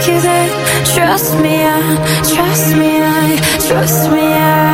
like you did. Trust me, trust me, trust me.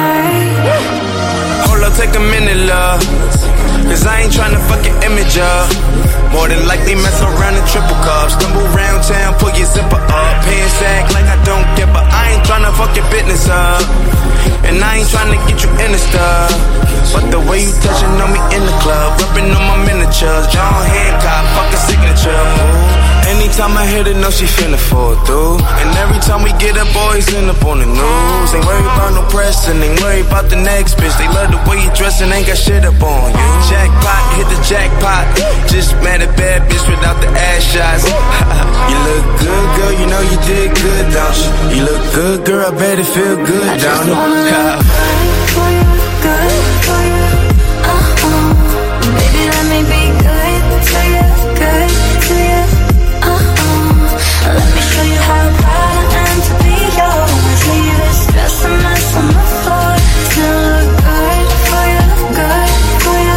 Hold up, take a minute, love, cause I ain't tryna fuck your image up. More than likely mess around in triple cups. Stumble round town, pull your zipper up. Pants act like I don't care, but I ain't tryna fuck your business up. And I ain't tryna get you in the stuff, but the way you touching on me in the club, rubbing on my miniatures, John Hancock, fuck a signature. Anytime I hit it, know she finna fall through. And every time we get up, boys end up on the news. Ain't worried about no press and ain't worried about the next bitch. They love the way you dress and ain't got shit up on you. Jackpot, hit the jackpot. Just mad at bad bitch without the ass shots. You look good, girl, you know you did good, don't you? You look good, girl, I bet it feel good, I don't just it? wanna look good for you, good for you. Baby, let me be good to you, good to you. Let me show you how proud I am to be yours. Leave this stress and mess on the floor. Still look good for you, good for you.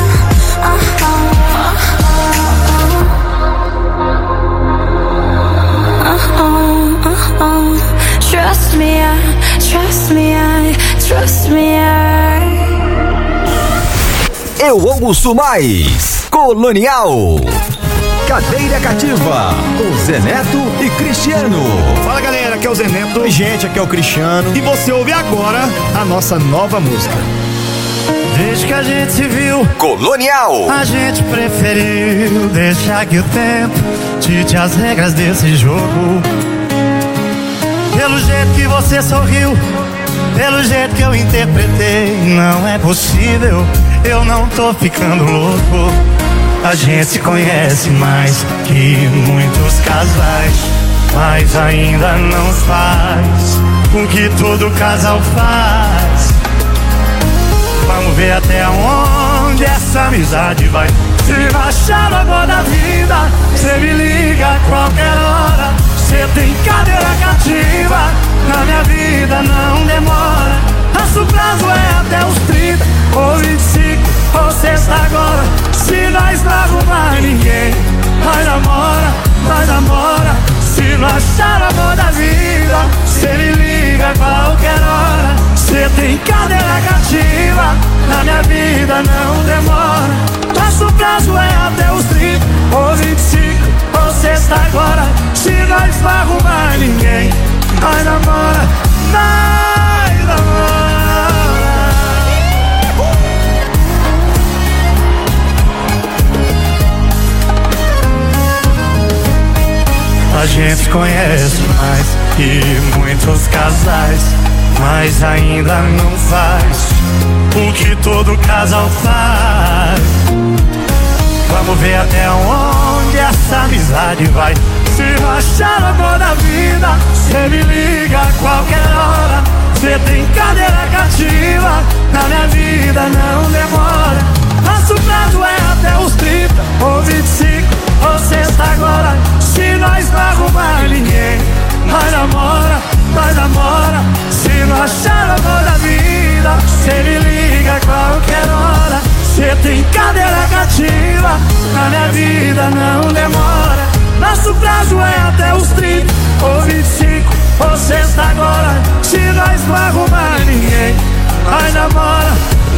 Trust me, trust me, trust me. Eu ouço mais Colonial. Cadeira Cativa, com Zé Neto e Cristiano. Fala galera, aqui é o Zé Neto. Oi gente, aqui é o Cristiano. E você ouve agora a nossa nova música. Desde que a gente se viu, Colonial. a gente preferiu deixar que o tempo dite as regras desse jogo. Pelo jeito que você sorriu, pelo jeito que eu interpretei, não é possível, eu não tô ficando louco. A gente se conhece mais que muitos casais, mas ainda não faz o que todo casal faz. Vamos ver até onde essa amizade vai. Se achar o amor da vida, cê me liga a qualquer hora. Cê tem cadeira cativa, na minha vida não demora. Nosso prazo é até os 30 ou 25 ou sexta agora. Se nós não arrumar ninguém, nós namora. Se não achar o amor da vida, cê me liga a qualquer hora. Cê tem cadeira cativa, na minha vida não demora. Nosso prazo é até os 30 ou 25 ou sexta agora. Se nós não arrumar ninguém, nós namora. A gente conhece mais que muitos casais, mas ainda não faz o que todo casal faz. Vamos ver até onde essa amizade vai. Se não achar o amor da vida, cê me liga a qualquer hora. Cê tem cadeira cativa, na minha vida não demora. Nosso prazo é até os 30 ou 25 ou sexta agora. Se nós não arrumar ninguém, nós namora. Se não achar o amor da vida, cê me liga a qualquer hora. Cê tem cadeira cativa, na minha vida não demora. Nosso prazo é até os 30 ou 25 ou sexta agora. Se nós não arrumar ninguém, nós namora.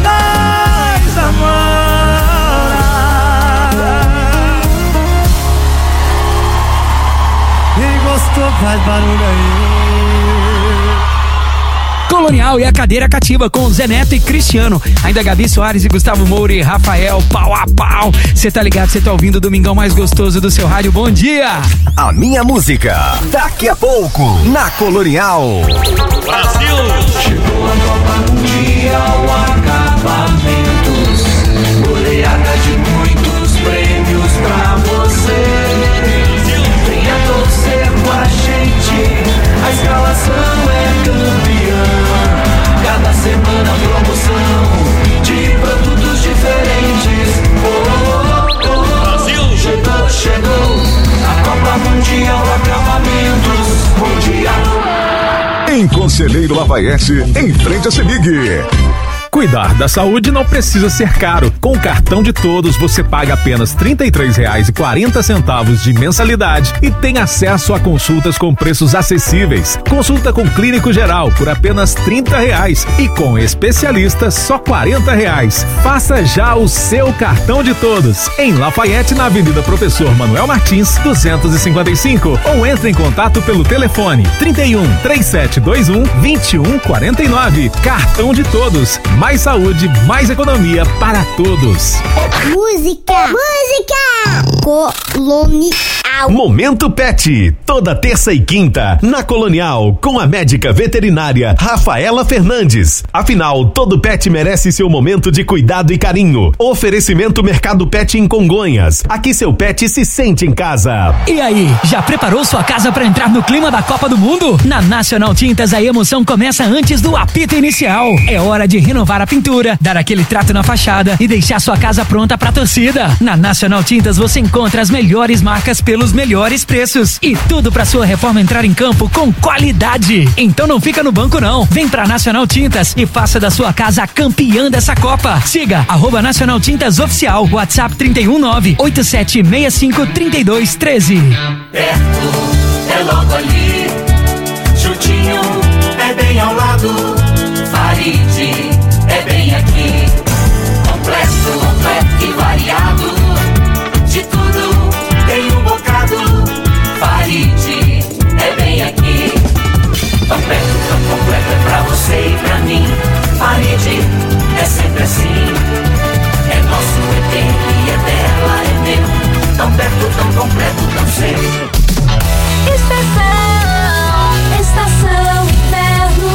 Quem gostou faz barulho aí. Colonial e a Cadeira Cativa com Zé Neto e Cristiano. Ainda Gabi Soares e Gustavo Moura e Rafael, pau a pau. Cê tá ligado, cê tá ouvindo o Domingão mais gostoso do seu rádio. Bom dia! A minha música, daqui a pouco, na Colonial. Brasil! Chegou a Copa Mundial Acabamentos. Goleada de muitos prêmios pra você. Venha torcer com a gente. A escalação é campeã. Cada semana promoção de produtos diferentes. Brasil! Chegou a Copa Mundial Acabamentos Mundial. Em Conselheiro Lafayette, em frente a Semig. Cuidar da saúde não precisa ser caro. Com o cartão de todos, você paga apenas R$ 33,40 de mensalidade e tem acesso a consultas com preços acessíveis. Consulta com clínico geral por apenas R$ 30 e com especialista só R$ 40. Faça já o seu cartão de todos em Lafayette, na Avenida Professor Manuel Martins, 255, ou entre em contato pelo telefone 31 3721 2149. Cartão de todos. Mais saúde, mais economia para todos. Música Colonial. Momento Pet, toda terça e quinta, na Colonial, com a médica veterinária Rafaela Fernandes. Afinal, todo pet merece seu momento de cuidado e carinho. Oferecimento Mercado Pet em Congonhas. Aqui seu pet se sente em casa. E aí, já preparou sua casa para entrar no clima da Copa do Mundo? Na Nacional Tintas, a emoção começa antes do apito inicial. É hora de renovar a pintura, dar aquele trato na fachada e deixar sua casa pronta pra torcida. Na Nacional Tintas você encontra as melhores marcas pelos melhores preços e tudo pra sua reforma entrar em campo com qualidade. Então não fica no banco não. Vem pra Nacional Tintas e faça da sua casa a campeã dessa Copa. Siga @Nacional Tintas Oficial. WhatsApp 319-8765-3213. Perto é logo ali, juntinho é bem ao lado. Farid é bem aqui, completo e variado. De tudo tem um bocado. Farid é bem aqui, tão perto, tão completo é pra você e pra mim. Farid é sempre assim, é nosso, é dele, é dela, é meu. Tão perto, tão completo, tão sempre. Estação Inverno.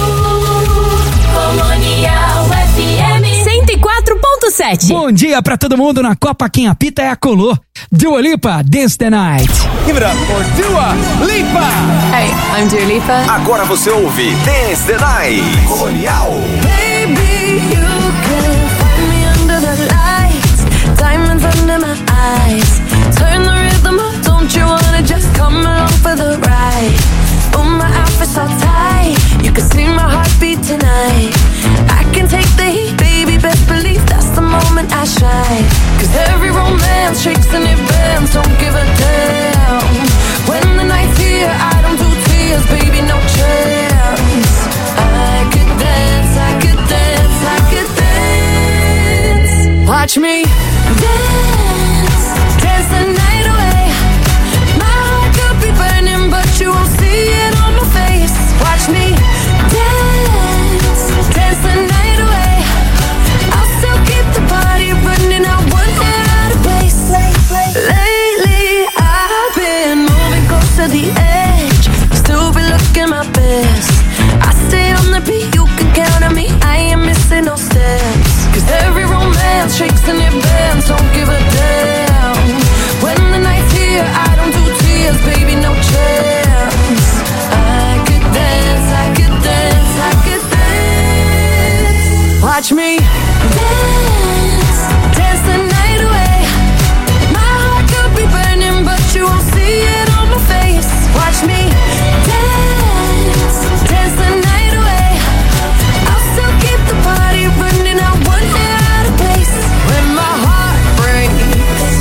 Colonial FM 104.7. Bom dia pra todo mundo na Copa. Quem apita é a Colô. Dua Lipa, Dance the Night. Give it up for Dua Lipa. Hey, I'm Dua Lipa. Agora você ouve Dance the Night. Colonial. Baby, you can find me under the lights, diamonds under my eyes. Turn the rhythm up, don't you wanna just come along for the ride? Oh, my outfit's all tight, you can see my heartbeat tonight. I can take the heat, baby, best believe that's the moment I shine. Cause every romance shakes and it bends, don't give a damn. When the night's here, I don't do tears, baby, no chance. I could dance, I could dance, I could dance. Watch me dance, dance the night away. My heart could be burning, but you won't see it on my face. Watch me dance, dance the night away. I'll still keep the party running, I won't get out of place. Lately, I've been moving close to the edge, still be looking my best. I stay on the beat, you can count on me, I ain't missing no steps. Cause every romance shakes and it bends, don't give a damn. When the night's here, I don't do tears, baby, no chance. I could dance, I could dance, I could dance. Watch me dance, dance the night away. My heart could be burning, but you won't see it on my face. Watch me dance, dance the night away. I'll still keep the party running, I won't get out of place. When my heart breaks,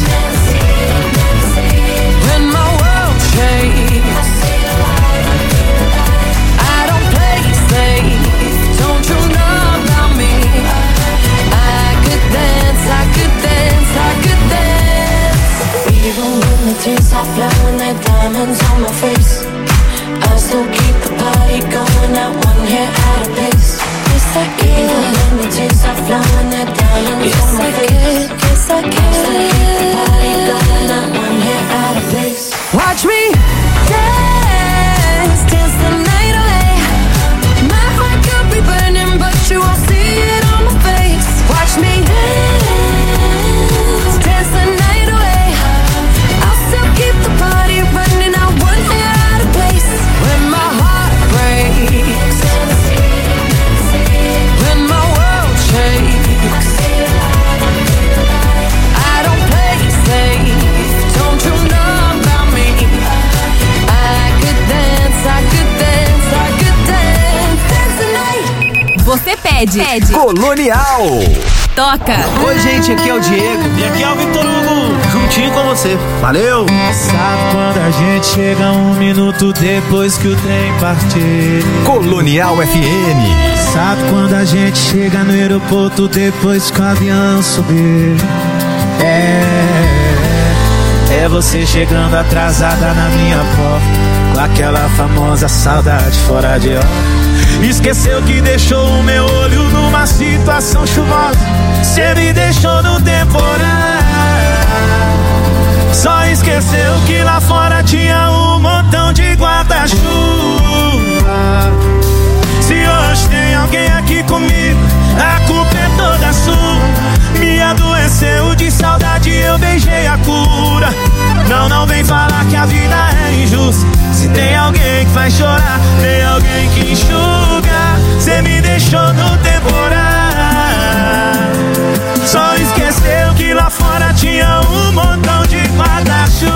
when my world shakes, I don't play safe, don't you know about me? I could dance, I could dance, I could dance. Even when the tears are flowing, like diamonds on my face, I still keep the party going, not one hair out of place. Yes, I can. Even when the tears are flowing, like diamonds on my face, yes, I can. I still keep the party going, not one hair out of place. Watch me dance, dance the night away. My heart could be burning, but you won't see it on my face. Watch me dance, dance the night away. I'll still keep the party running, I won't get out of place. When my heart breaks, when my world shakes, I don't play safe, don't you know about me? Pede. Colonial. Toca. Oi, gente, aqui é o Diego. E aqui é o Vitor Hugo, juntinho com você. Valeu! Sabe quando a gente chega 1 minuto depois que o trem partir? Colonial FM. Sabe quando a gente chega no aeroporto depois que o avião subir? É você chegando atrasada na minha porta, com aquela famosa saudade fora de hora. Esqueceu que deixou o meu olho numa situação chuvosa. Cê me deixou no temporal. Só esqueceu que lá fora tinha um montão de guarda-chuva. Se hoje tem alguém aqui comigo, a culpa é toda sua. Me adoeceu de saudade, eu beijei a cura. Não vem falar que a vida é injusta. Se tem alguém que faz chorar, tem alguém que enxuga. Cê me deixou no temporal. Só esqueceu que lá fora tinha um montão de guarda-chuva.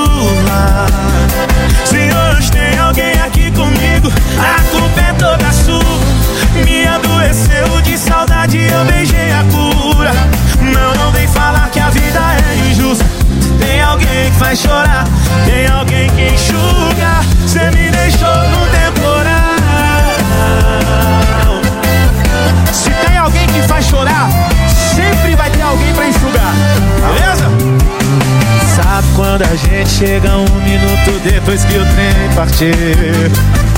Se hoje tem alguém aqui comigo, a culpa é toda sua. Me adoeceu de saudade, eu beijei a cura. Não vem falar que a vida é injusta. Tem alguém que faz chorar, tem alguém que enxuga. Cê me deixou no temporal. Se tem alguém que faz chorar, sempre vai ter alguém pra enxugar. Beleza? Sabe quando a gente chega 1 minuto depois que o trem partir?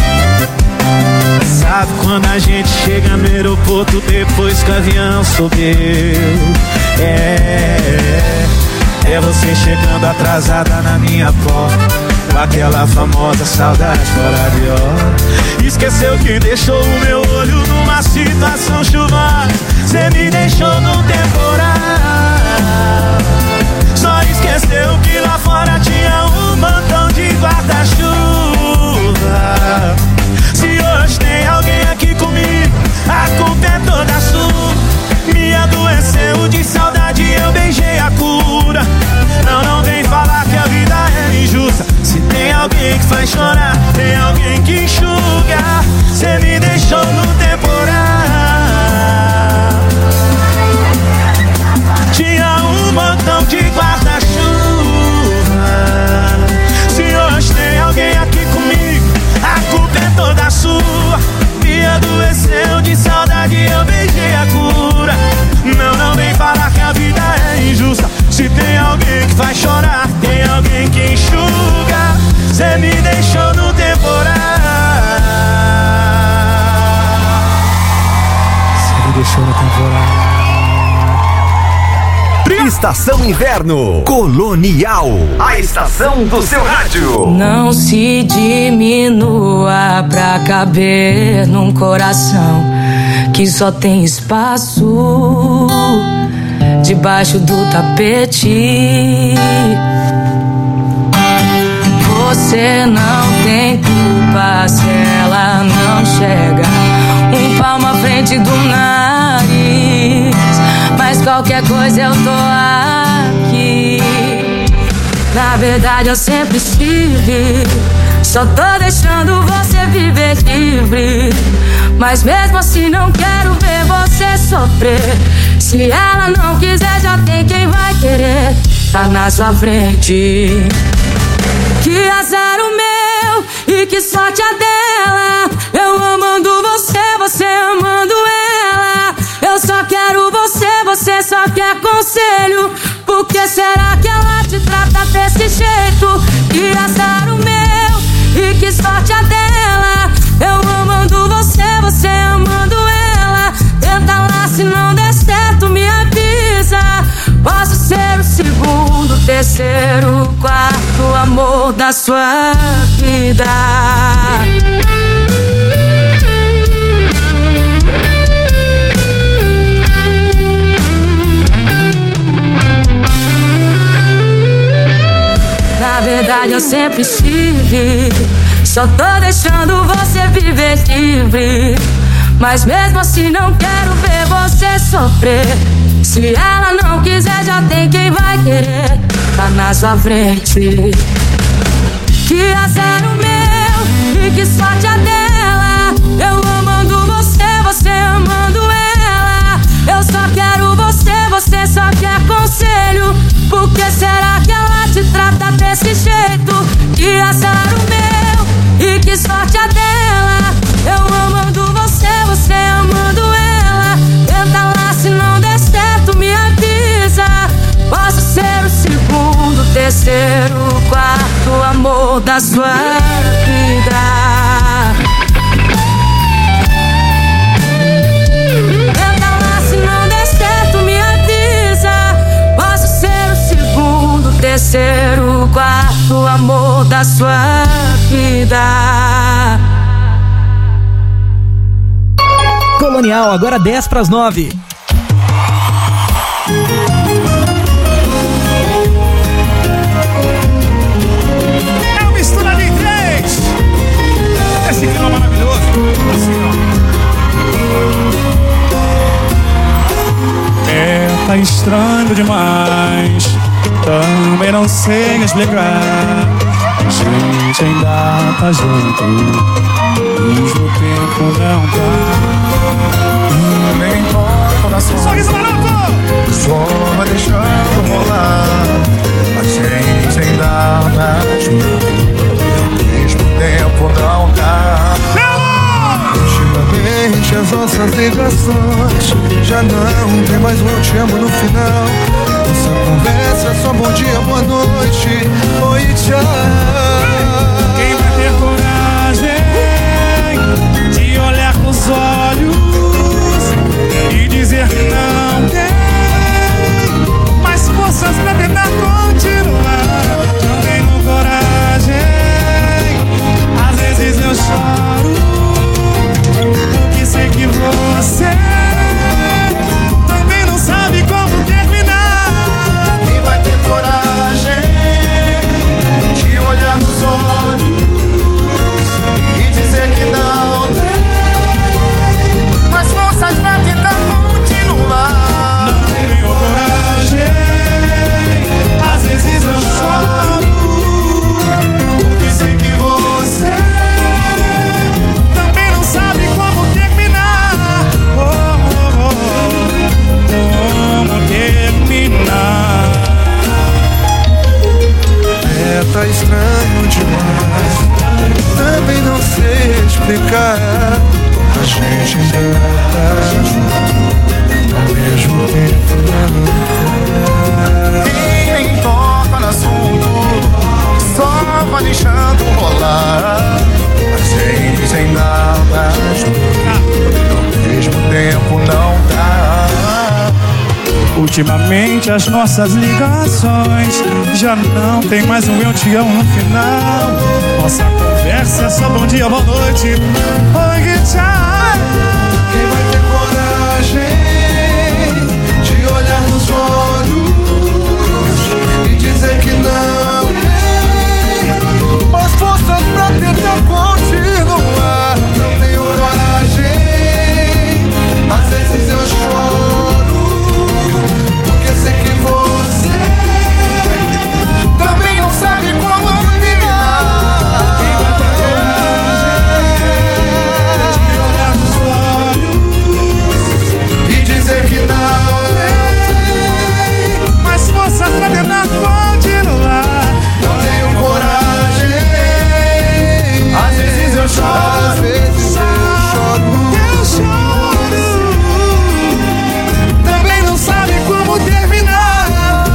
Sabe quando a gente chega no aeroporto depois que o avião subiu? É você chegando atrasada na minha porta, com aquela famosa saudade fora de hora. Esqueceu que deixou o meu olho numa situação chuvosa. Cê me deixou no temporal. Só esqueceu que lá fora tinha um montão de guarda-chuva. Se hoje tem alguém aqui comigo, a culpa é toda sua. Me adoeceu de saudade, eu beijei a cura. Não vem falar que a vida é injusta. Se tem alguém que faz chorar, tem alguém que enxuga. Cê me deixou no temporal. Tinha um montão de guarda-chuva. Se hoje tem alguém aqui comigo, a culpa é toda sua. Me adoeceu de saudade, eu beijei a cura. Não vem falar que a vida é injusta. Se tem alguém que faz chorar, tem alguém que enxuga. Cê me deixou no temporal. Cê me deixou no temporal. Estação Inverno Colonial, a estação do seu rádio. Não se diminua pra caber num coração que só tem espaço debaixo do tapete. Você não tem culpa se ela não chega um palmo à frente do nariz. Mas qualquer coisa eu tô aqui. Na verdade eu sempre estive. Só tô deixando você viver livre. Mas mesmo assim não quero ver você sofrer. Se ela não quiser, já tem quem vai querer. Tá na sua frente. Que azar o meu e que sorte a dela. Eu amando você, você amando ela. Eu só quero você, você só quer conselho. Por que será que ela te trata desse jeito? Que azar o meu e que sorte a dela. Eu amando você, você amando ela. Tenta lá, se não der certo me avisa. Posso ser o segundo, terceiro, quarto amor da sua vida. Na verdade eu sempre estive. Só tô deixando você viver livre. Mas mesmo assim não quero ver você sofrer. Se ela não quiser, já tem quem vai querer. Tá na sua frente. Que azar o meu e que sorte a dela. Eu amando você, você amando ela. amor da sua vida. Tenta lá, se não der certo me avisa. Posso ser o segundo, terceiro, quarto amor da sua vida. Colonial, agora 10:09. É uma mistura de três. Esse clima maravilhoso. Assim, ó. Tá estranho demais. Também não sei explicar. A gente ainda tá junto, mesmo tempo não tá. Nem importa da sua. Sorriso maroto! Só vai deixando rolar. A gente ainda tá junto, mesmo tempo não tá. Ultimamente as nossas ligações já não tem mais um eu te amo no final. Nossa conversa é só bom dia, boa noite, oi, tchau. Quem vai ter coragem de olhar nos olhos e dizer que não tem mais forças pra tentar continuar? Não tenho coragem, às vezes eu choro, porque sei que você também não sabe como terminar. Quem vai ter coragem de olhar nos olhos e dizer que não tem mais forças pra tentar continuar? Não tenho coragem, às vezes eu choro, porque sei que você também não sabe como terminar. Como terminar? Tá estranho demais, também não sei explicar. A gente ainda tá junto, ao mesmo tempo não tá. Quem toca no assunto só vai deixando rolar. A gente ainda tá junto, ao mesmo tempo não tá. Ultimamente as nossas ligações já não tem mais um eu te amo no final. Nossa conversa é só bom dia, boa noite, oi, tchau. Quem vai ter coragem de olhar nos olhos e dizer que não tem mais forças pra tentar continuar? Não tenho coragem, às vezes eu choro, porque sei que você também não sabe como terminar. Quem vai ter coragem de olhar nos olhos e dizer que não tem mais força pra tentar continuar? Não tenho coragem, às vezes eu choro, às vezes eu choro, também não sabe como terminar.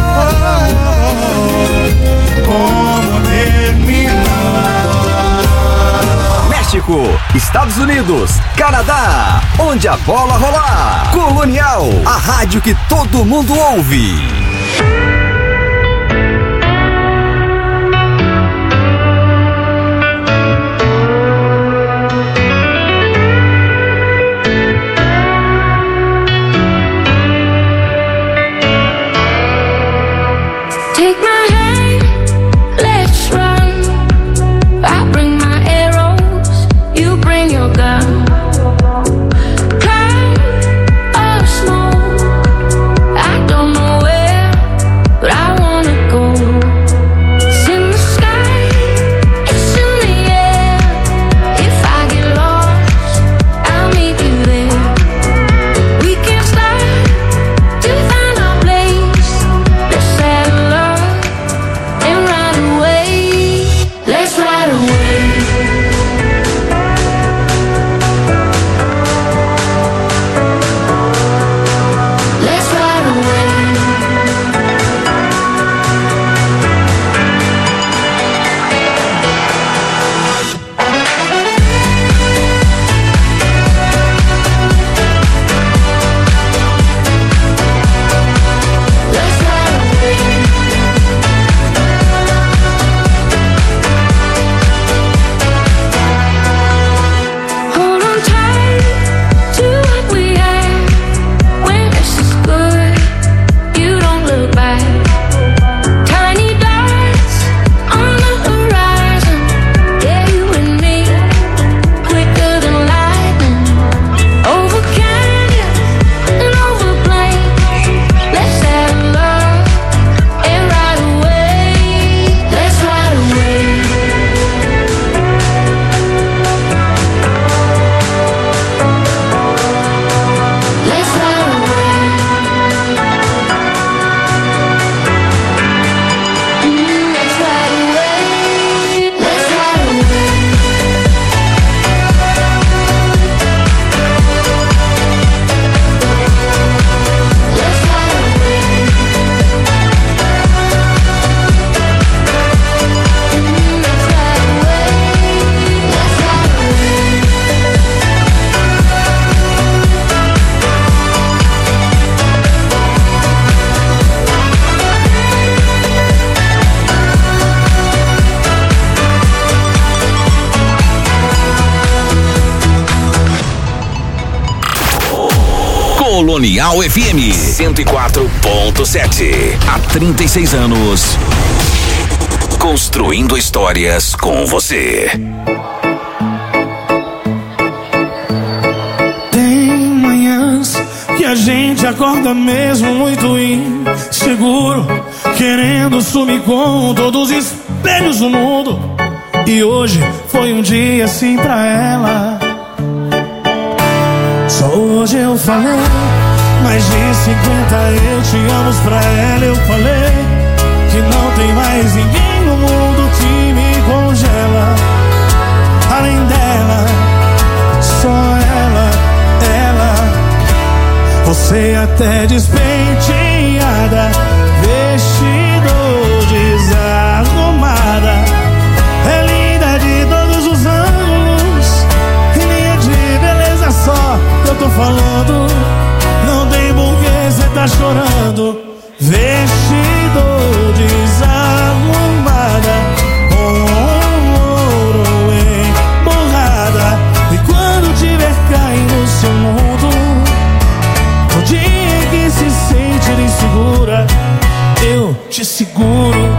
Como terminar? México, Estados Unidos, Canadá, onde a bola rolar. Colonial, a rádio que todo mundo ouve. Take my hand, let's run. I bring my arrows, you bring your gun. Cloud or smoke, I don't know where Colonial FM 104.7. Há 36 anos. Construindo histórias com você. Tem manhãs que a gente acorda mesmo muito inseguro, querendo sumir com todos os espelhos do mundo. E hoje foi um dia assim pra ela. Só hoje eu falei mais de 50 eu te amo pra ela. Eu falei que não tem mais ninguém no mundo que me congela. Além dela, só ela. Você até despenteada, vestido desarrumada, é linda de todos os ângulos, e nem é de beleza só que eu tô falando. Não tem porquê cê tá chorando. Vestido desarrumada, com ouro emborrada, e quando tiver caindo no seu mundo, o dia que se sentir insegura, eu te seguro.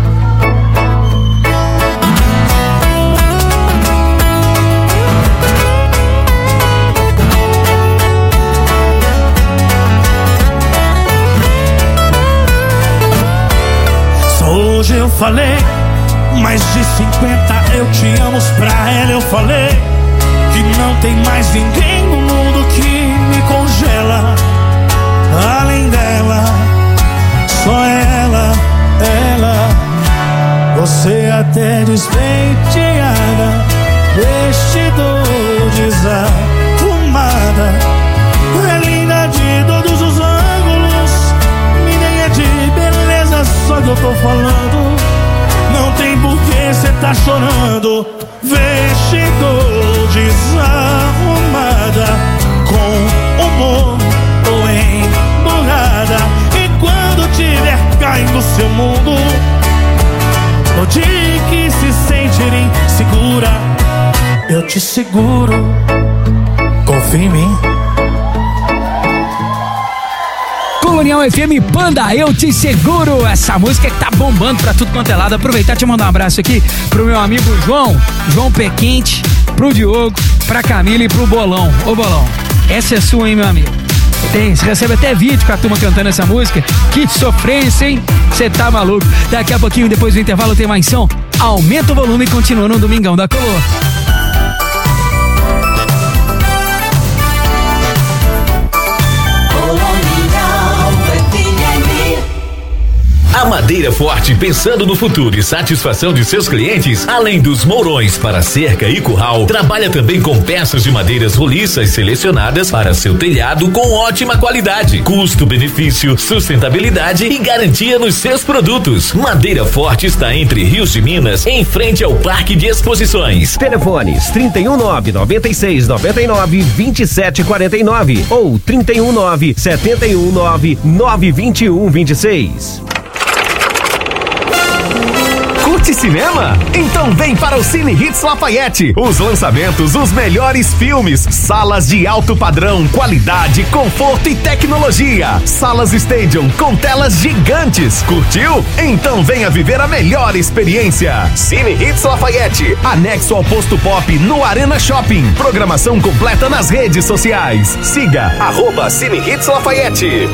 Só hoje eu falei mais de 50 eu te amo pra ela. Eu falei que não tem mais ninguém no mundo que me congela. Além dela, só ela. Você até despenteada, vestido desarrumada, é linda de todos os ângulos, nem é de beleza só que eu tô falando. Não tem porquê cê tá chorando. Vestido desarrumada, com humor ou emburrada, e quando tiver caindo seu mundo, o dia que se sentir insegura, eu te seguro. Confia em mim. Colonial FM Panda, eu te seguro. Essa música que tá bombando pra tudo quanto é lado. Aproveitar e te mandar um abraço aqui pro meu amigo João Pé Quente, pro Diogo, pra Camila e pro Bolão. Ô Bolão, essa é sua, hein, meu amigo? Você recebe até vídeo com a turma cantando essa música. Que sofrência, hein? Você tá maluco. Daqui a pouquinho, depois do intervalo, tem mais som. Aumenta o volume e continua no Domingão da Colô. A Madeira Forte, pensando no futuro e satisfação de seus clientes, além dos mourões para cerca e curral, trabalha também com peças de madeiras roliças selecionadas para seu telhado com ótima qualidade, custo-benefício, sustentabilidade e garantia nos seus produtos. Madeira Forte está entre Rios de Minas, em frente ao Parque de Exposições. Telefones 319-9699-2749 ou 319-719-92126. Curte cinema? Então vem para o Cine Hits Lafayette. Os lançamentos, os melhores filmes, salas de alto padrão, qualidade, conforto e tecnologia. Salas Stadium com telas gigantes. Curtiu? Então venha viver a melhor experiência. Cine Hits Lafayette, anexo ao Posto Pop no Arena Shopping. Programação completa nas redes sociais. Siga @Cine Hits Lafayette.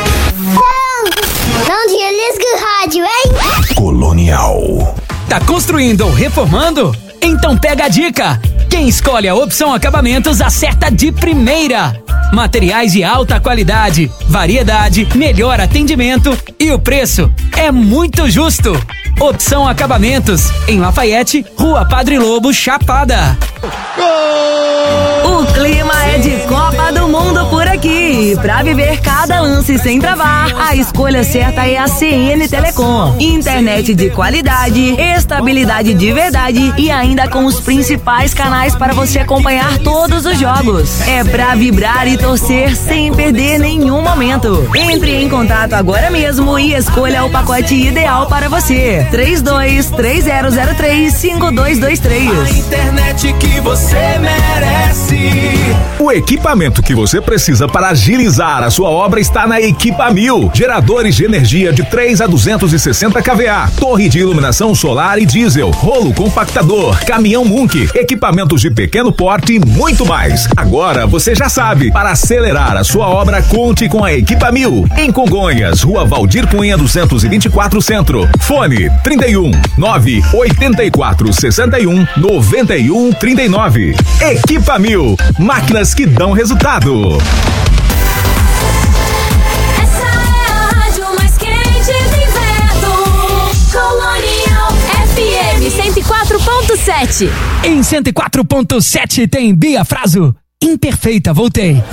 Não desliga o rádio, hein? Colonial. Tá construindo ou reformando? Então pega a dica! Quem escolhe a Opção Acabamentos acerta de primeira! Materiais de alta qualidade, variedade, melhor atendimento e o preço é muito justo! Opção Acabamentos, em Lafayette, Rua Padre Lobo, Chapada. O clima é de Copa do Mundo por aqui. Pra viver calmo cada lance sem travar, a escolha certa é a CN Telecom. Internet de qualidade, estabilidade de verdade e ainda com os principais canais para você acompanhar todos os jogos. É pra vibrar e torcer sem perder nenhum momento. Entre em contato agora mesmo e escolha o pacote ideal para você. 3230035223. A internet que você merece. O equipamento que você precisa para agilizar a sua obra está na Equipamil. Geradores de energia de 3 a 260 kVA, torre de iluminação solar e diesel, rolo compactador, caminhão Munk, equipamentos de pequeno porte e muito mais. Agora você já sabe, para acelerar a sua obra, conte com a Equipamil. Em Congonhas, Rua Valdir Cunha 224 Centro. Fone 31 984 61 91 39. Equipamil, máquinas que dão resultado. Essa é a rádio mais quente do inverno. Colonial FM 104.7. Em 104.7 tem Bia Fraso. Imperfeita, voltei.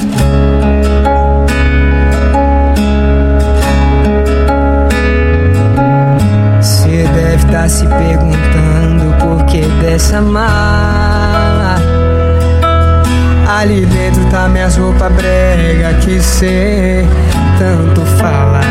Você deve estar se perguntando por que dessa mala. Ali dentro tá minhas roupas brega que cê tanto fala.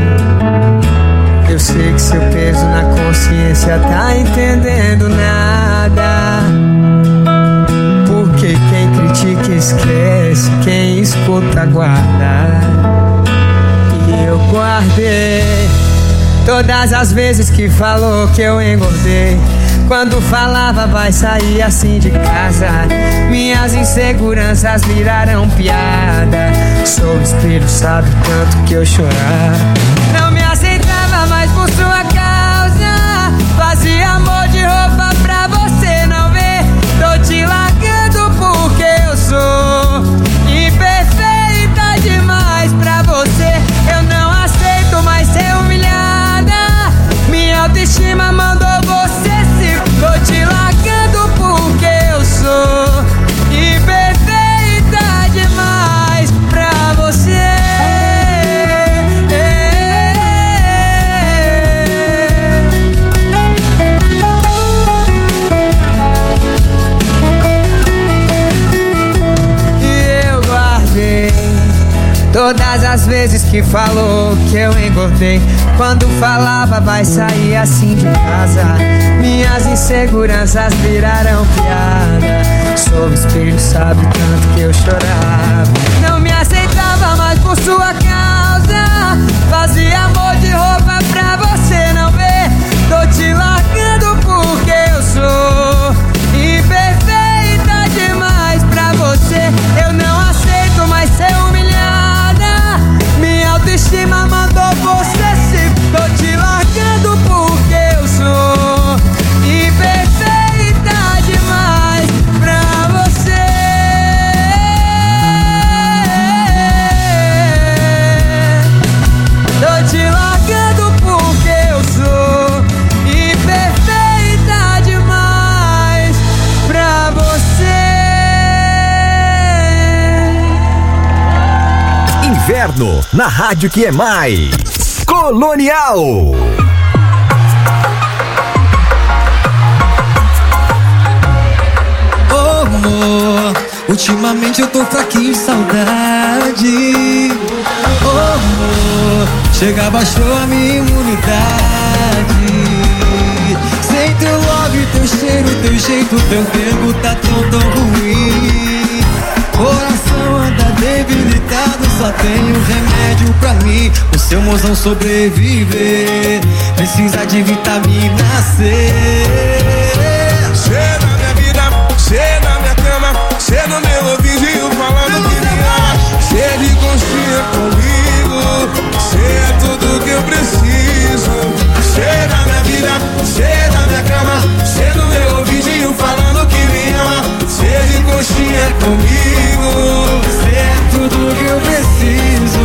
Eu sei que seu peso na consciência tá entendendo nada. Porque quem critica esquece, quem escuta guarda. E eu guardei todas as vezes que falou que eu engordei. Quando falava vai sair assim de casa, minhas inseguranças viraram piada. Sou espelho, sabe tanto que eu chorava. Não me aceitava mais por sua causa. Fazia amor de roupa pra você não ver. Tô te largando porque eu sou imperfeita demais pra você. Eu não aceito mais ser humilhada. Minha autoestima mandou você se. Tô te largando porque eu sou imperfeita demais pra você. Todas as vezes que falou que eu engordei. Quando falava vai sair assim de casa, minhas inseguranças viraram piada. Sou espelho, sabe tanto que eu chorava. Não me aceitava mais por sua causa. Fazia amor de roupa pra você não ver. Tô te largando porque eu sou imperfeita demais pra você. Eu não aceito mais ser humilhada. Minha autoestima mandou você se. Tô te largando porque eu sou imperfeita demais pra você. Tô te largando porque eu sou imperfeita demais pra você. Inverno, na rádio que é mais Colonial. Oh, amor, ultimamente eu tô fraquinho de saudade. Oh, amor, chega, baixou a minha imunidade. Sem teu love, teu cheiro, teu jeito, teu tempo tá tão ruim. Coração anda debilitado, só tenho remédio pra mim. O seu mozão sobreviver precisa de vitamina C. Cê na minha vida, cê na minha cama, cê no meu ouvidinho falando que me ama. Cê de conchinha comigo, cê é tudo que eu preciso. Cê na minha vida, cê na minha cama, cê no meu ouvidinho falando que me ama. Cê de conchinha comigo, cê é tudo que eu preciso.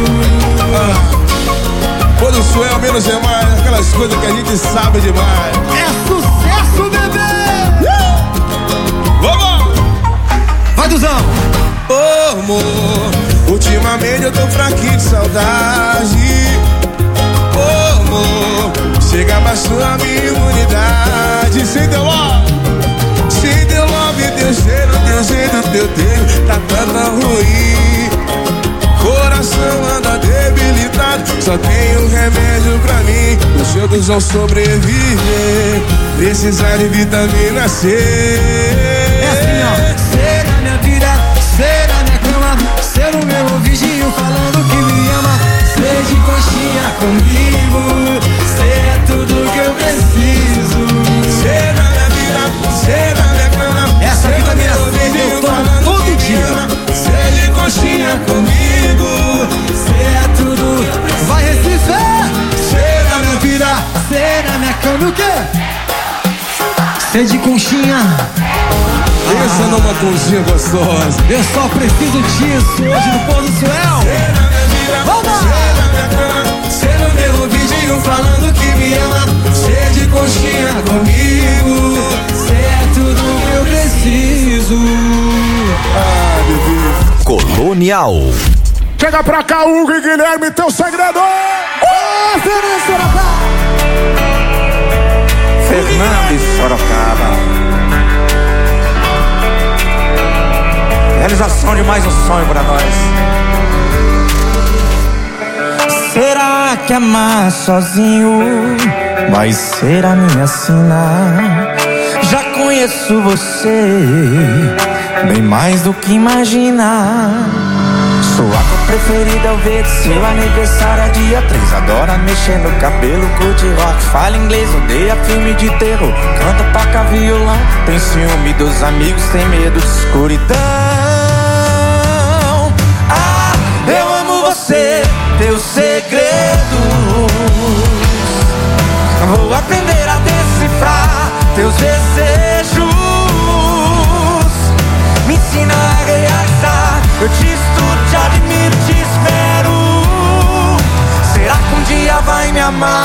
Quando sou eu, menos é mais, aquelas coisas que a gente sabe demais. É sucesso, bebê! Vamos! Vai, Duzão! Oh, amor, Ultimamente eu tô fraquinho de saudade. Oh, amor, chega abaixou a minha imunidade. Sem teu love, sem teu love, teu cheiro, teu tempo tá tão ruim. Coração anda debilitado, só tem um remédio pra mim. Os outros vão sobreviver, precisar de vitamina C. É assim, ó. Cê na minha vida, cê na minha cama, cê no meu ouvidinho falando que me ama. Cê de coxinha comigo, cê é tudo que eu preciso. Cê na minha vida, cê na minha cama, essa vitamina C eu tomo todo dia. Cê de coxinha comigo, cê é tudo. Vai Recife! Cê na minha vida, cê na minha cama, o quê? Cê de conchinha. Pensa numa conchinha gostosa. Eu só preciso disso hoje no pôr do céu. Cê na minha vida, vamos! Cê na minha cama, cê no meu ouvidinho falando que me ama. Cê de conchinha comigo, cê é tudo que eu preciso. Ah, bebê. Colonial. Chega pra cá, Hugo e Guilherme, teu segredo! Fernando Sorocaba! Fernando Sorocaba. Realização de mais um sonho pra nós. Será que amar sozinho vai ser a minha sina? Já conheço você bem mais do que imagina. Sua cor preferida eu vejo seu aniversário é dia 3. Adora mexer no cabelo, curte rock, fala inglês, odeia filme de terror. Canta, toca violão, tem ciúme dos amigos, tem medo de escuridão. Ah, eu amo você, teus segredos. Vou aprender a decifrar teus desejos. Me ensina a realizar. Eu te estudo, te admiro, te espero. Será que um dia vai me amar?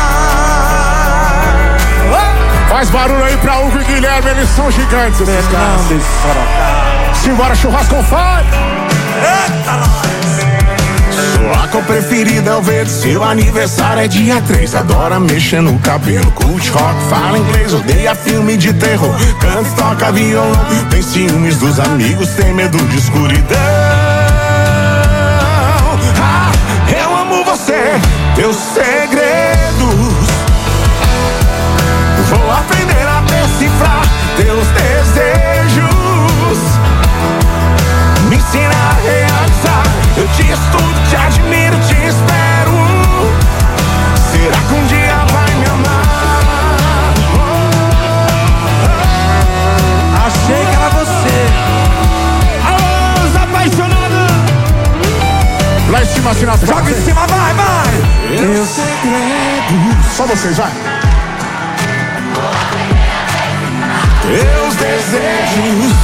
Faz barulho aí pra Hugo e Guilherme, eles são gigantes esses caras. Simbora, churrasco com fome. Eita, nós! Sua cor preferida eu vejo seu aniversário é dia 3. Adora mexer no cabelo, curte rock, fala inglês, odeia filme de terror. Canta, toca violão, tem ciúmes dos amigos, tem medo de escuridão. Ah, eu amo você, teus segredos. Vou aprender a decifrar teus desejos. Me ensina a realizar. Eu te estudo, te admiro, te espero. Será que um dia vai me amar? Achei que era você. Alô, os apaixonados. Lá em cima, assim na frente. Joga em cima, vai, vai. Teus segredos. Só vocês, vai. Teus desejos.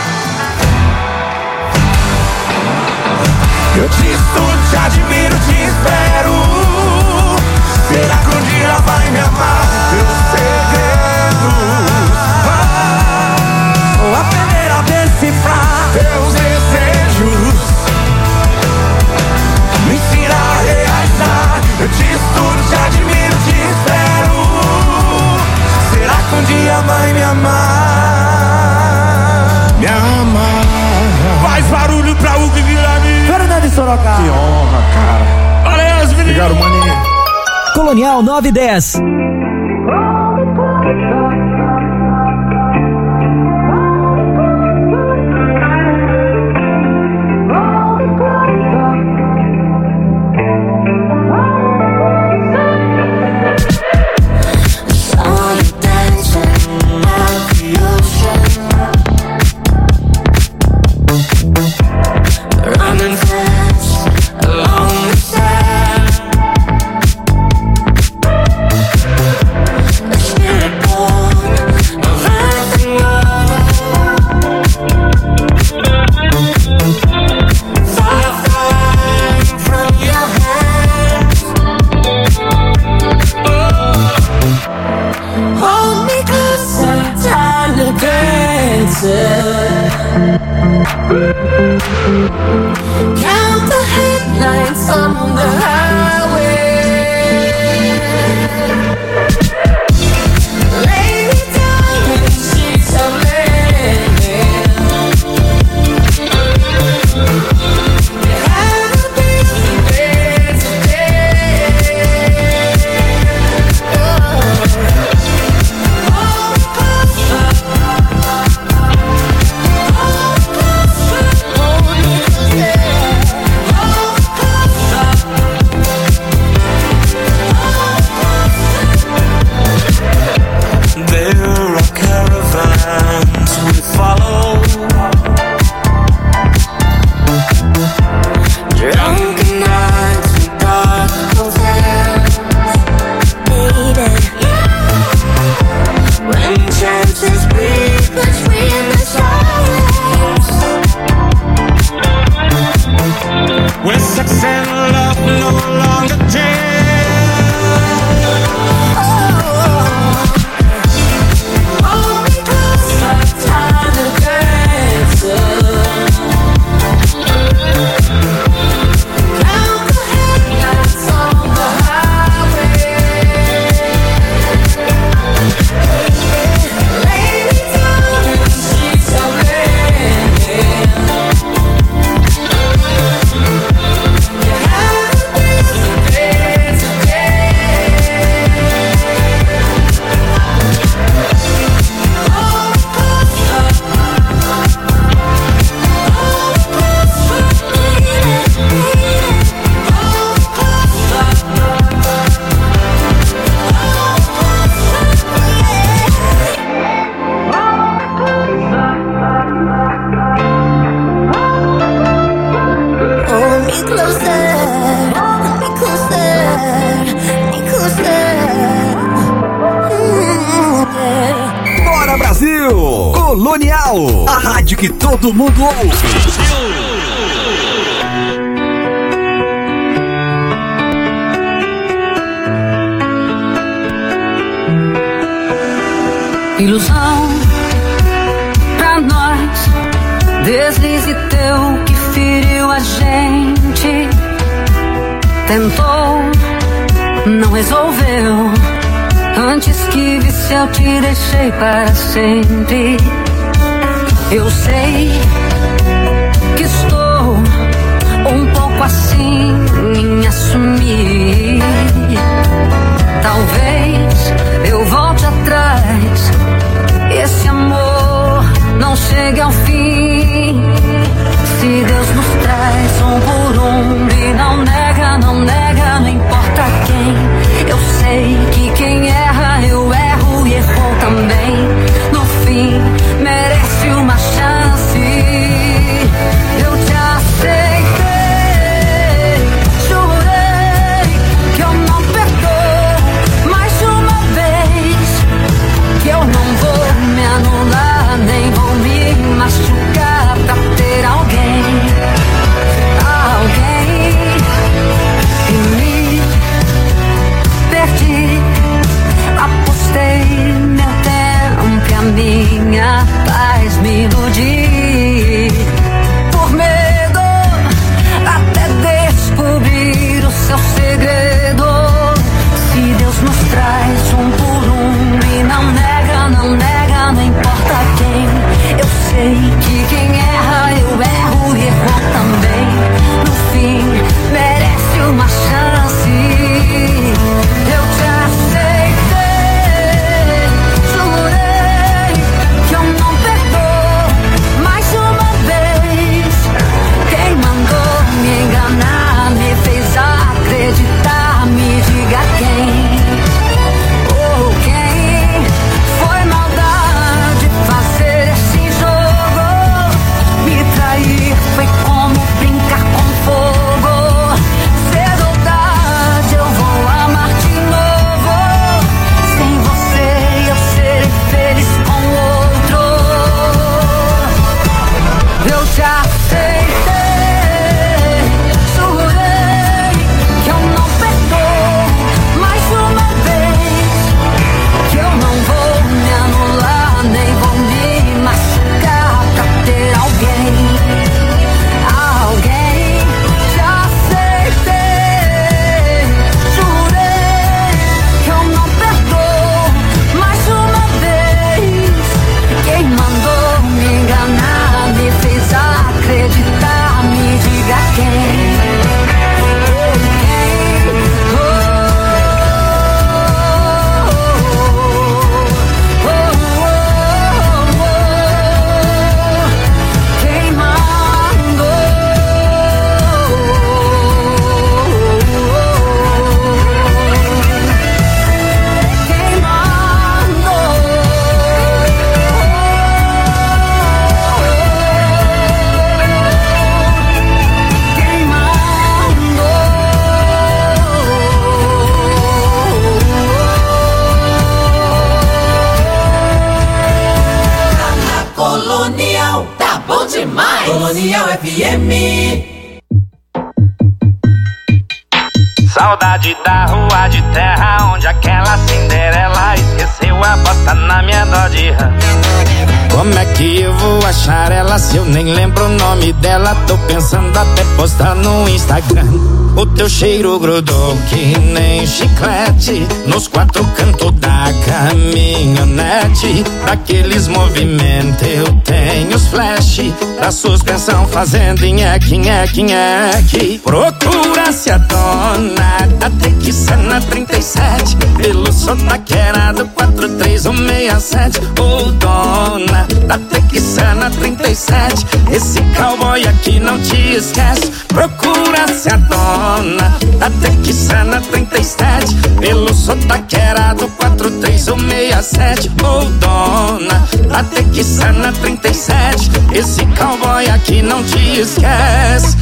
Eu te estudo, te admiro, te espero. Será que um dia vai me amar? Teus segredos. Vou aprender a decifrar teus desejos. Me ensina a realizar. Eu te estudo, te admiro, te espero. Será que um dia vai me amar? Me amar. Faz barulho pra Hugo e Guilherme. Fernando Sorocaba. Que honra, cara. Valeu, os meninos. Obrigado, maninho. Colonial 910. Count on the highway. Lay me down in sheets of linen. You had a beautiful day today. There are caravans we follow, drunken nights and dark hotels, baby. When chances breathe between the stars, when sex and love no longer jail. Bora Brasil! Colonial, a rádio que todo mundo ouve. Ilusão pra nós, deslize teu que feriu a gente. Tentou, não resolveu. Antes que visse eu te deixei para sempre. Eu sei que estou um pouco assim em assumir. Talvez eu volte atrás, esse amor não chegue ao fim. Se Deus nos traz por e não nega, não nega, não importa quem. Eu sei que quem erra eu erro e errou também. No fim merece uma chance. Eu te aceitei, jurei que eu não perdoo mais uma vez, que eu não vou me anular, nem vou me machucar pra ter alguém e me perdi. Apostei meu tempo e a minha paz me iludi, por medo até descobrir o seu segredo. Se Deus nos traz por e não nega, não nega, não importa quem. Eu sei que quem erra eu erro e errou também. No fim merece uma chance. Eu te aceitei, jurei que eu não perdoo mais uma vez. Quem mandou me enganar, me fez acreditar, me diga quem. Ou quem foi maldade fazer esse jogo? Me trair foi como brincar com fogo. Cedo ou tarde eu vou amar de novo. Sem você eu serei feliz com outro. Eu te aceitei, jurei que eu não perdoo mais uma vez, que eu não vou me anular, nem vou me machucar pra ter alguém. Te aceitei. Colonial FM. Saudade da rua de terra onde aquela Cinderela esqueceu a bota na minha dó de rã. Como é que eu vou achar ela se eu nem lembro o nome dela? Tô pensando até postar no Instagram. O teu cheiro grudou que nem chiclete nos quatro cantos da caminhonete. Daqueles movimentos eu tenho os flash da suspensão fazendo nheque, nheque, nheque. Procura-se a dona da Texana 37 pelo sotaqueirado 43167. Ô dona da Texana 37, esse cowboy aqui não te esquece. Procura-se a dona da Texana 37 pelo sotaqueirado 43167. Ô dona da Texana 37, esse cowboy aqui não te esquece.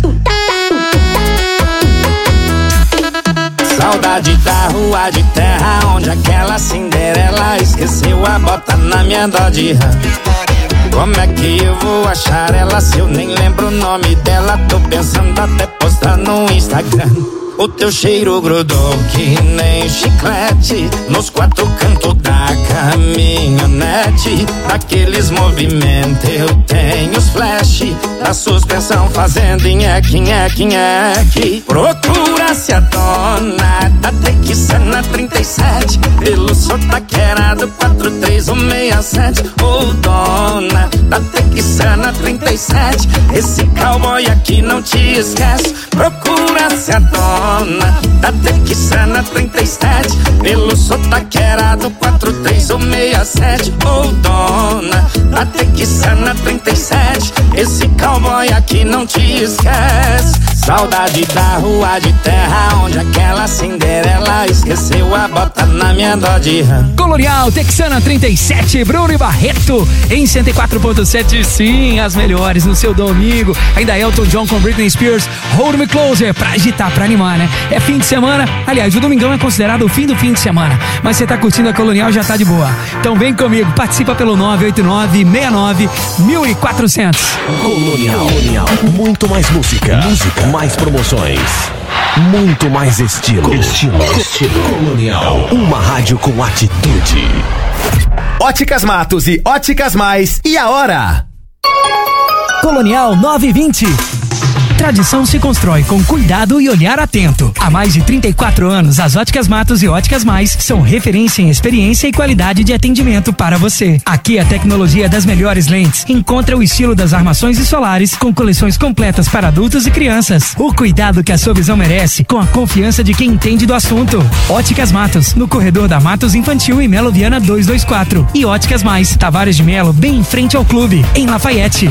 Saudade da rua de terra onde aquela Cinderela esqueceu a bota na minha dó de rã. Como é que eu vou achar ela se eu nem lembro o nome dela? Tô pensando até postar no Instagram. O teu cheiro grudou que nem chiclete nos quatro cantos da caminhonete. Daqueles movimentos eu tenho os flash da suspensão fazendo nheque, nheque, nheque. Procura-se a dona da Texana 37 pelo sotaqueirado 43167. Ô dona da Texana 37, esse cowboy aqui não te esquece. Procura-se a dona da Texana 37 pelo sotaqueirado 43167. Ô dona da Texana 37, esse cowboy aqui não te esquece. Saudade da rua de terra onde aquela Cinderela esqueceu a bota na minha dó de rã. Colonial Texana 37, Bruno e Barreto em 104.7, sim, as melhores no seu domingo. Ainda Elton John com Britney Spears, Hold Me Closer, pra agitar, pra animar, né? É fim de semana, aliás, o domingão é considerado o fim do fim de semana, mas você tá curtindo a Colonial, já tá de boa. Então vem comigo, participa pelo 989-69-1400. Colonial, muito mais música, mais promoções, muito mais estilo. Colonial, uma rádio com atitude. Óticas Matos e Óticas Mais, e a hora? Colonial 920. Tradição se constrói com cuidado e olhar atento. Há mais de 34 anos, as Óticas Matos e Óticas Mais são referência em experiência e qualidade de atendimento para você. Aqui a tecnologia das melhores lentes encontra o estilo das armações e solares com coleções completas para adultos e crianças. O cuidado que a sua visão merece com a confiança de quem entende do assunto. Óticas Matos, no corredor da Matos Infantil e Melo Viana 224. E Óticas Mais, Tavares de Melo, bem em frente ao clube, em Lafayette.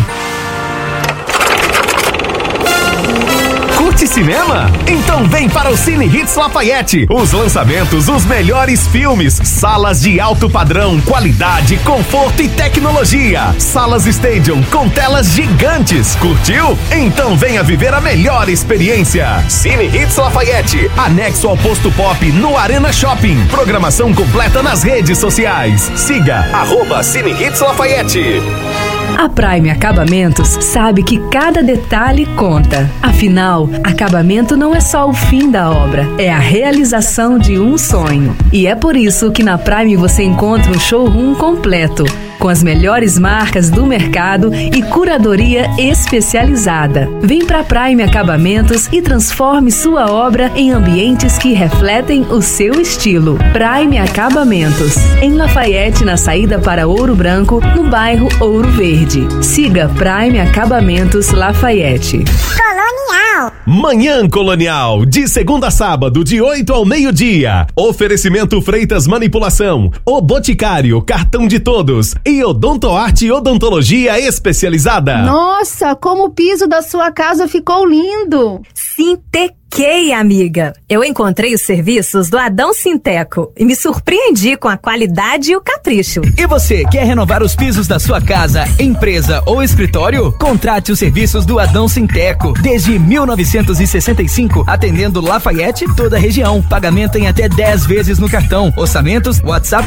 Curte cinema? Então vem para o Cine Hits Lafayette. Os lançamentos, os melhores filmes, salas de alto padrão, qualidade, conforto e tecnologia. Salas Stadium com telas gigantes. Curtiu? Então venha viver a melhor experiência. Cine Hits Lafayette, anexo ao Posto Pop no Arena Shopping. Programação completa nas redes sociais. Siga @Cine Hits Lafayette. A Prime Acabamentos sabe que cada detalhe conta. Afinal, acabamento não é só o fim da obra, é a realização de um sonho. E é por isso que na Prime você encontra um showroom completo, com as melhores marcas do mercado e curadoria especializada. Vem pra Prime Acabamentos e transforme sua obra em ambientes que refletem o seu estilo. Prime Acabamentos, em Lafayette, na saída para Ouro Branco, no bairro Ouro Verde. Siga Prime Acabamentos Lafayette. Colonial. Manhã Colonial, de segunda a sábado, de 8 ao meio-dia. Oferecimento Freitas Manipulação, O Boticário, Cartão de Todos e Odontoarte Odontologia Especializada. Nossa, como o piso da sua casa ficou lindo! Sintequei, amiga. Eu encontrei os serviços do Adão Sinteco e me surpreendi com a qualidade e o capricho. E você, quer renovar os pisos da sua casa, empresa ou escritório? Contrate os serviços do Adão Sinteco. Desde 1965, atendendo Lafayette e toda a região. Pagamento em até 10 vezes no cartão. Orçamentos, WhatsApp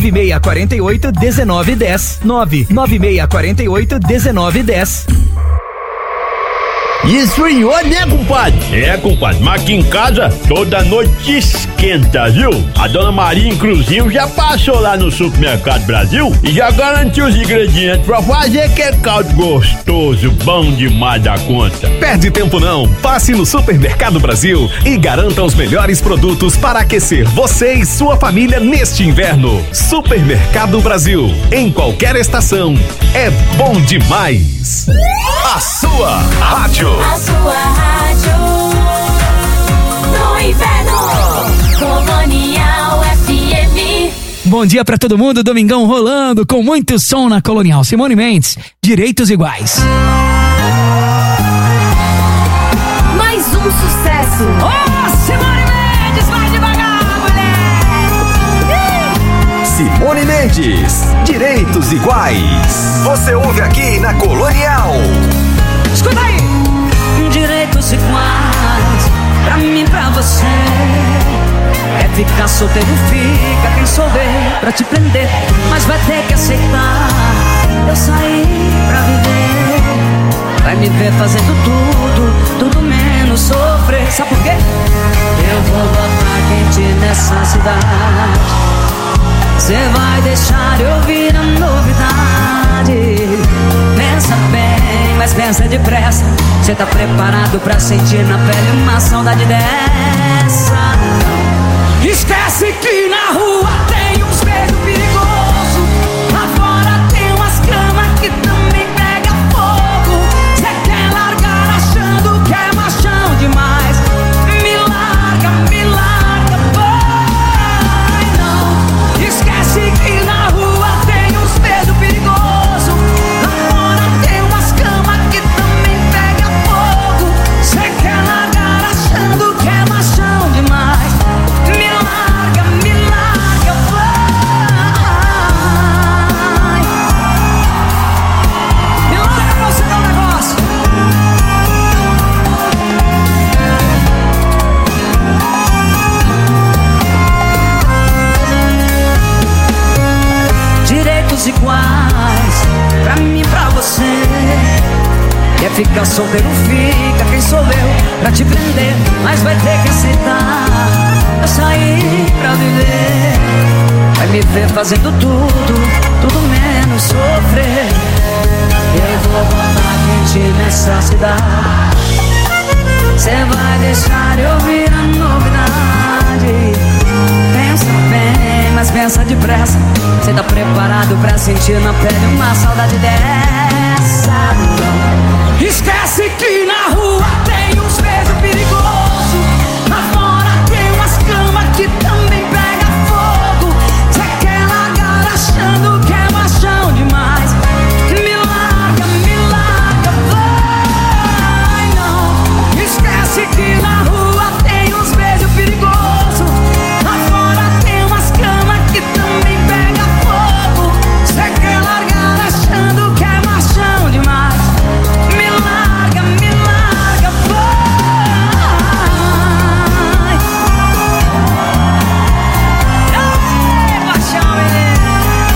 99648-1910. 99648-1910. Esfriou, né, compadre? É, compadre, mas aqui em casa toda noite esquenta, viu? A dona Maria, inclusive, já passou lá no Supermercado Brasil e já garantiu os ingredientes pra fazer aquele caldo gostoso, bom demais da conta. Perde tempo não, passe no Supermercado Brasil e garanta os melhores produtos para aquecer você e sua família neste inverno. Supermercado Brasil, em qualquer estação, é bom demais. A sua rádio. A sua rádio no inverno. Colonial FM. Bom dia pra todo mundo, domingão rolando com muito som na Colonial. Simone Mendes, Direitos Iguais. Mais um sucesso. Simone Mendes, vai devagar, mulher. Simone Mendes, Direitos Iguais. Você ouve aqui na Colonial. Escuta aí. Direitos iguais, pra mim, pra você. É ficar solteiro, fica quem souber pra te prender, mas vai ter que aceitar. Eu saí pra viver, vai me ver fazendo tudo menos sofrer. Sabe por quê? Eu vou botar quente nessa cidade. Cê vai deixar eu ouvir a novidade. Pensa bem, mas pensa depressa. Cê tá preparado pra sentir na pele uma saudade dessa? Esquece que na rua tem uns beijos perigosos. Lá fora tem umas camas que também pega fogo. Cê quer largar achando que é machão demais. Me larga, vai não. Esquece que na rua tem uns beijos perigosos. Lá fora tem umas camas que também pega fogo. Cê quer largar achando que é machão demais. Me larga, vai. Me larga pra você dar um negócio. Direitos iguais, pra mim e pra você. Quer ficar solteiro, fica quem sou eu pra te prender, mas vai ter que aceitar. Eu saí pra viver, vai me ver fazendo tudo menos sofrer. Eu vou botar quente nessa cidade. Cê vai deixar eu ouvir a novidade. Pensa bem, mas pensa depressa. Cê tá preparado pra sentir na pele uma saudade dessa? Esquece que na rua tem uns beijos perigosos. Lá fora tem umas camas que também pega fogo. Cê quer largar achando que é machão demais. Me larga, vai não. Esquece que na rua tem uns beijos perigosos. Lá fora tem umas camas que também pega fogo. Cê quer largar achando que é machão demais. Me larga, vai. Ei, paixão, menino.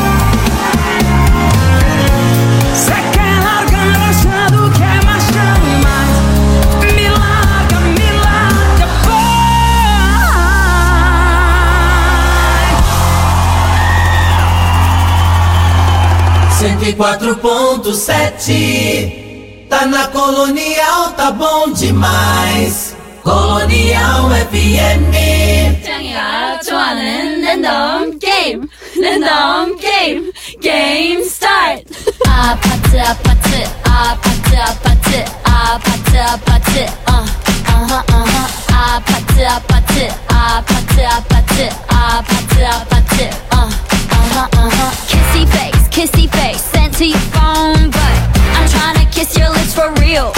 Cê quer largar achando que é machão demais. Me larga, vai. 104.7 tá na Colonial, tá bom demais. Colonial FM. 짱이가 좋아하는 랜덤 게임, 랜덤 게임, 게임 스타트. 아파트, 아파트, 아파트, 아파트, 아파트, 아파트, 아파트, 아파트, 아파트, 아파트, 아파트, 아파트, kissy face, sent to your phone, but I'm tryna kiss your lips for real.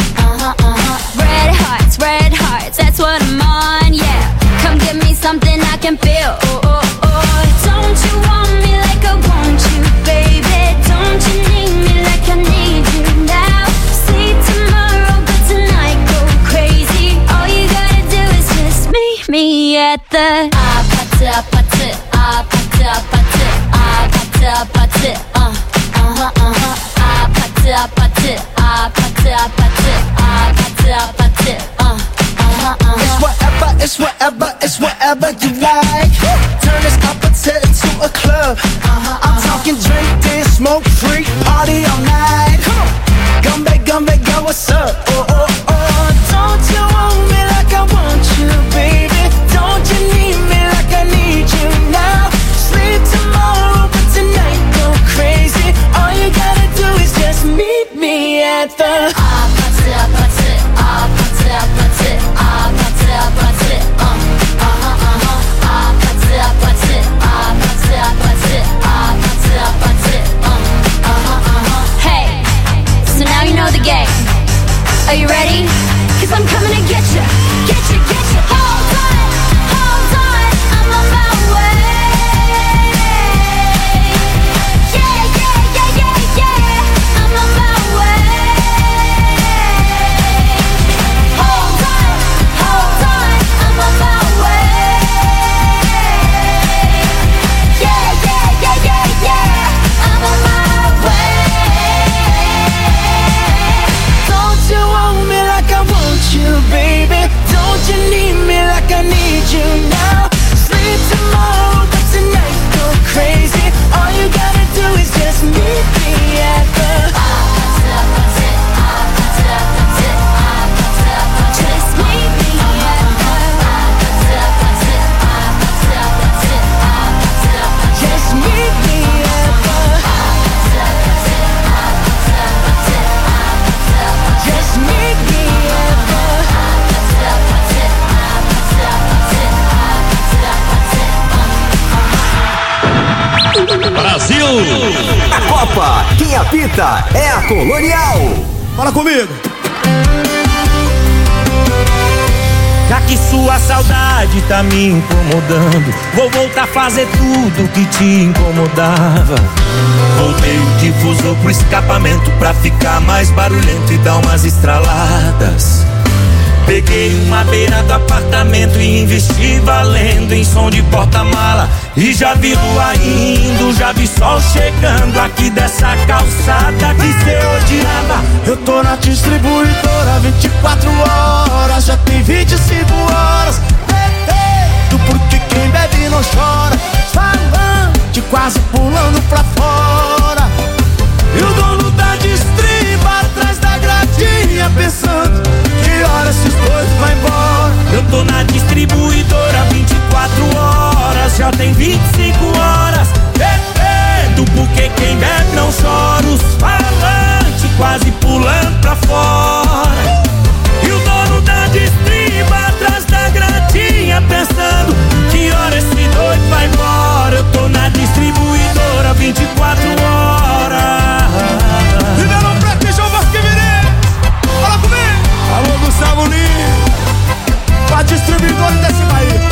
Red hearts, that's what I'm on, yeah. Come give me something I can feel. Don't you want me like I want you, baby? Don't you need me like I need you now? See tomorrow, but tonight go crazy. All you gotta do is just meet me at the 아파트, 아파트, 아파트, 아파트, 아파트, 아파트, 아파트, 아파트, 아파트, 아파트, 아파트, 아파트, oh, oh, oh. Don't you want me like I want you, baby? Don't you need me like I need you now? Sleep tomorrow, but tonight go crazy. All you gotta do is just meet me at the Hey, so now you know the game. Are you ready? 'Cause I'm coming to get you, get you, get you. Hold on, I'm on my way. Yeah, yeah, yeah, yeah, yeah, I'm on my way. Hold on, I'm on my way. Yeah, yeah, yeah, yeah, yeah, I'm on my way. Don't you want me like I want you, baby? Don't you need me like I need you now? Sleep tomorrow, but tonight go crazy. All you gotta do is just meet me at the just meet me at the just meet me at the just meet me at Brasil! A Copa, quem apita é a Colonial. Fala comigo. Já que sua saudade tá me incomodando, vou voltar a fazer tudo que te incomodava. Voltei o difusor pro escapamento pra ficar mais barulhento e dar umas estraladas. Peguei uma beira do apartamento e investi valendo em som de porta-mala. E já vi lua indo, já vi sol chegando aqui dessa calçada que cê odiava. Eu tô na distribuidora 24 horas, já tem 25 horas. Do porquê quem bebe não chora, falante quase pulando pra fora. E o dono da distriba atrás da gradinha pensando que hora esses dois vai embora. Eu tô na distribuidora 24 horas, já tem 25 horas. Do porquê quem bebe não chora, os falantes quase pulando pra fora. E o dono da distriba atrás da gradinha pensando que hora esse doido vai embora. Eu tô na distribuidora 24 horas. Ribeirão Preto e João Vasquevirê, fala comigo. Alô Gustavo Lima, pra distribuidor desse Bahia.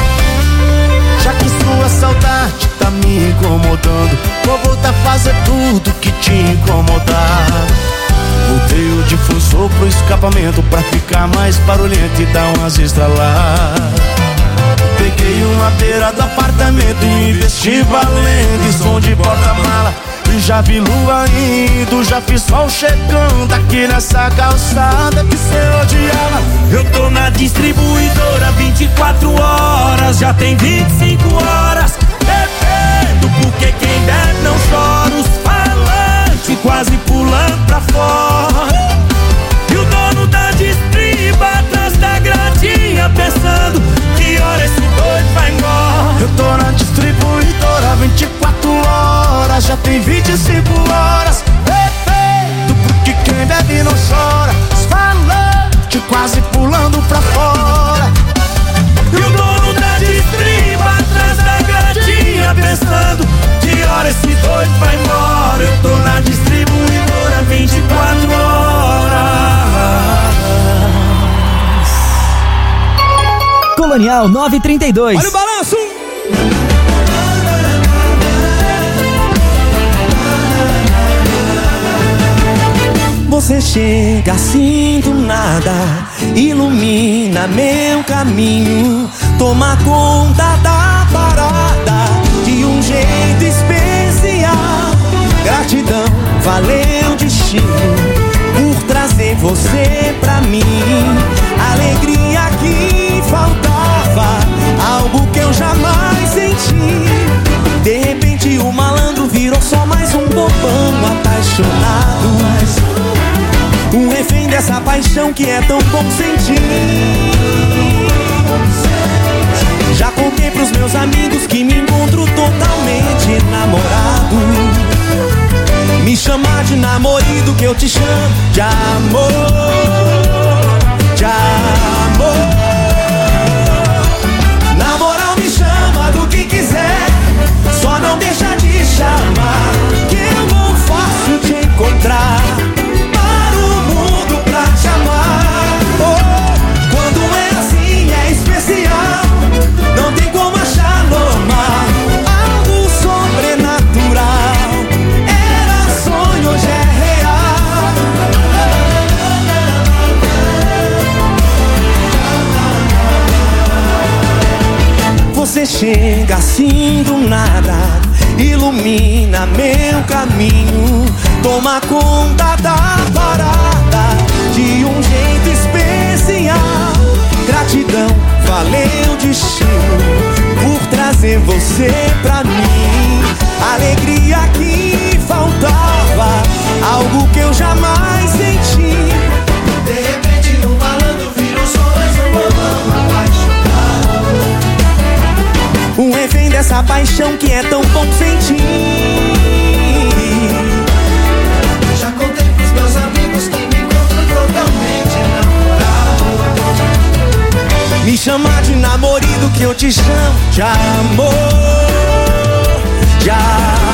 Já que sua saudade tá me incomodando, vou voltar a fazer tudo que te incomodar. Voltei o difusor pro escapamento pra ficar mais barulhento e dar umas estraladas. Peguei uma beira do apartamento e investi valendo em som de porta-mala. E já vi lua indo, já fiz sol chegando aqui nessa calçada que cê odiava. Eu tô na distribuidora 24 horas, já tem 25 horas. Bebendo porque quem bebe não chora, os falantes quase pulando pra fora. E o dono da distriba atrás da gradinha pensando que hora esse doido vai embora. Eu tô na distribuidora 24 horas, já tem 25 horas. Do porque quem bebe não chora, os falantes quase pulando pra fora. E o dono da distriba atrás da gradinha pensando que hora esse doido vai embora. Eu tô na distribuidora 24 horas. Colonial 932. Olha o balanço! Você chega assim do nada, ilumina meu caminho, toma conta da parada de um jeito especial. Gratidão, valeu destino por trazer você pra mim. Alegria que faltava, algo que eu jamais senti. De repente o malandro virou só mais um bobão apaixonado, um refém dessa dessa paixão que é tão bom sentir. Já contei pros meus amigos que me encontro totalmente enamorado. Me chamar de namorado que eu te chamo de amor, de amor. Na moral me chama do que quiser, só não deixa de chamar, que eu não faço te encontrar para o mundo pra te amar. Oh, quando é assim é especial, não tem como achar normal, algo sobrenatural. Era sonho, hoje é real. Você chega assim do nada, ilumina meu caminho, toma conta da parada de um jeito especial. Gratidão, valeu destino por trazer você pra mim. Alegria que faltava, algo que eu jamais senti. De repente um malandro virou só mais um bobão apaixonado, um refém dessa paixão que é tão bom sentir. Já contei pros meus amigos que me encontro totalmente enamorado. Me chamar de namorado que eu te chamo de amor, de amor.